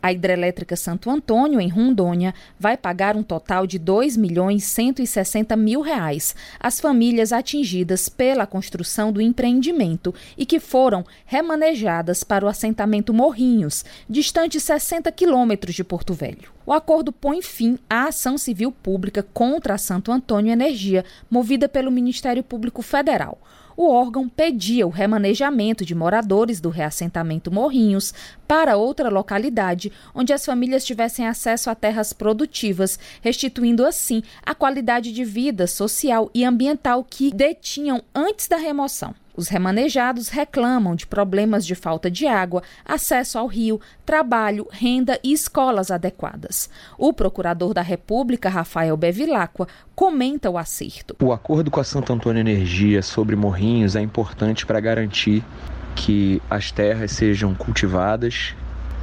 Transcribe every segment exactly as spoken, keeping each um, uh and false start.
A Hidrelétrica Santo Antônio, em Rondônia, vai pagar um total de dois milhões cento e sessenta mil reais às famílias atingidas pela construção do empreendimento e que foram remanejadas para o assentamento Morrinhos, distante sessenta quilômetros de Porto Velho. O acordo põe fim à ação civil pública contra a Santo Antônio Energia, movida pelo Ministério Público Federal. O órgão pedia o remanejamento de moradores do reassentamento Morrinhos para outra localidade onde as famílias tivessem acesso a terras produtivas, restituindo assim a qualidade de vida social e ambiental que detinham antes da remoção. Os remanejados reclamam de problemas de falta de água, acesso ao rio, trabalho, renda e escolas adequadas. O procurador da República, Rafael Bevilacqua, comenta o acerto. O acordo com a Santo Antônio Energia sobre Morrinhos é importante para garantir que as terras sejam cultivadas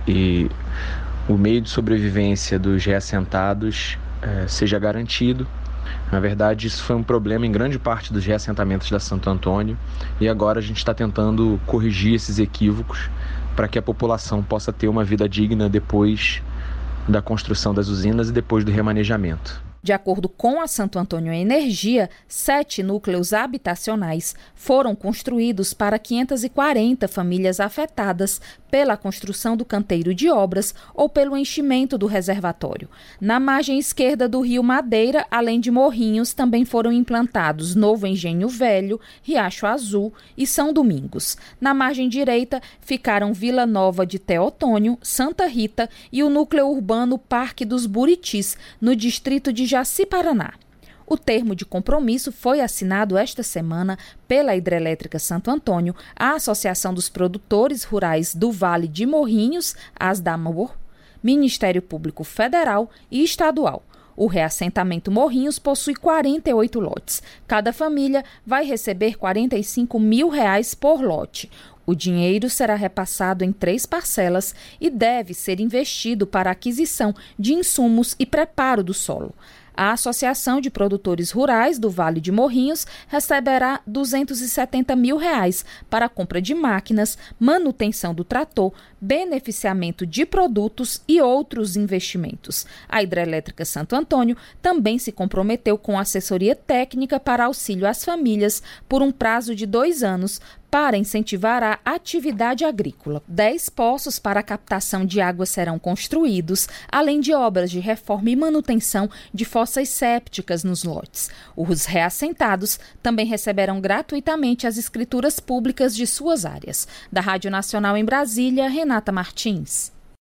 e o meio de sobrevivência dos reassentados eh, seja garantido. Na verdade, isso foi um problema em grande parte dos reassentamentos da Santo Antônio e agora a gente está tentando corrigir esses equívocos para que a população possa ter uma vida digna depois da construção das usinas e depois do remanejamento. De acordo com a Santo Antônio Energia, sete núcleos habitacionais foram construídos para quinhentas e quarenta famílias afetadas pela construção do canteiro de obras ou pelo enchimento do reservatório. Na margem esquerda do Rio Madeira, além de Morrinhos, também foram implantados Novo Engenho Velho, Riacho Azul e São Domingos. Na margem direita ficaram Vila Nova de Teotônio, Santa Rita e o núcleo urbano Parque dos Buritis, no distrito de Jaci, Paraná. O termo de compromisso foi assinado esta semana pela Hidrelétrica Santo Antônio, a Associação dos Produtores Rurais do Vale de Morrinhos, ASDAMOR, Ministério Público Federal e Estadual. O reassentamento Morrinhos possui quarenta e oito lotes. Cada família vai receber quarenta e cinco mil reais por lote. O dinheiro será repassado em três parcelas e deve ser investido para a aquisição de insumos e preparo do solo. A Associação de Produtores Rurais do Vale de Morrinhos receberá duzentos e setenta mil reais para a compra de máquinas, manutenção do trator, beneficiamento de produtos e outros investimentos. A Hidrelétrica Santo Antônio também se comprometeu com assessoria técnica para auxílio às famílias por um prazo de dois anos, para incentivar a atividade agrícola. Dez poços para a captação de água serão construídos, além de obras de reforma e manutenção de fossas sépticas nos lotes. Os reassentados também receberão gratuitamente as escrituras públicas de suas áreas. Da Rádio Nacional em Brasília, Renata Martins.